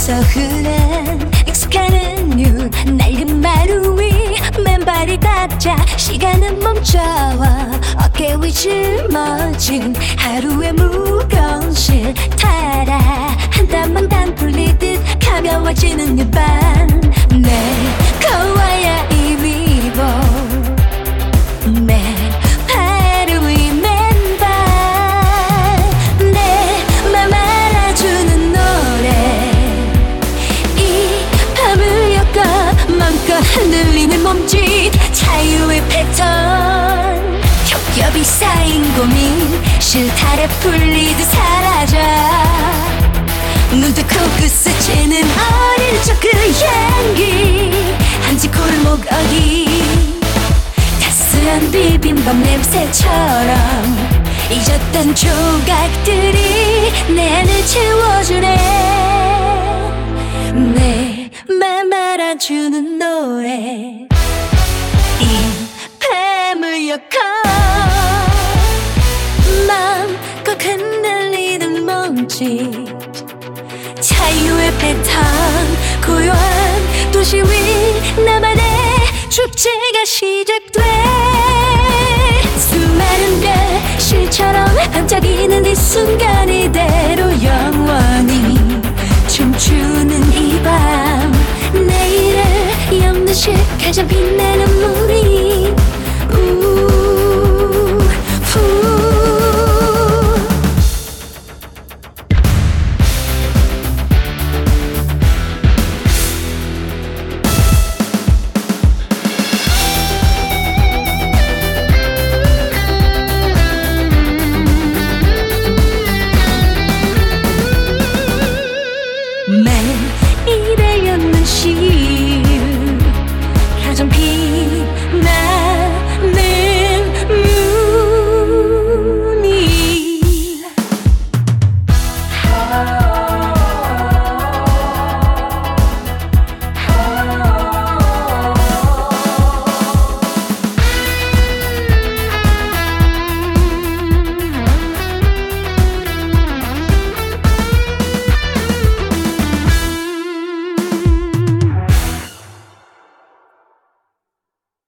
서늘한 익숙한 뉴 낡은 마루 위 맨발이 닿자 시간은 멈춰와 어깨 위 짊어진 하루의 무거운 실타라 한 땀 한 땀 풀리듯 가벼워지는 이 밤 내 거와야 이 리보 맨 하루 위 맨발 내 맘 알아주는 노래 이 밤을 엮어 맘껏 흔들리는 몸짓 자유의 패턴 겹겹이 쌓인 고민 실타래 풀리듯 사라져 눈 뜨고 그 스치는 어린 적 그 향기 한지 골목 어디 따스한 비빔밥 냄새처럼 잊었던 조각들이 내 안을 채워주네 내 맘 알아주는 노래 이 밤을 엮어 맘껏 흔들리는 몸짓 자유의 패턴 고요한 도시 위 나만의 축제가 시작돼 수많은 별 실처럼 반짝이는 이 순간 이대로 영원히 춤추는 이 밤 내일을 엮는 실 가장 빛나는 물이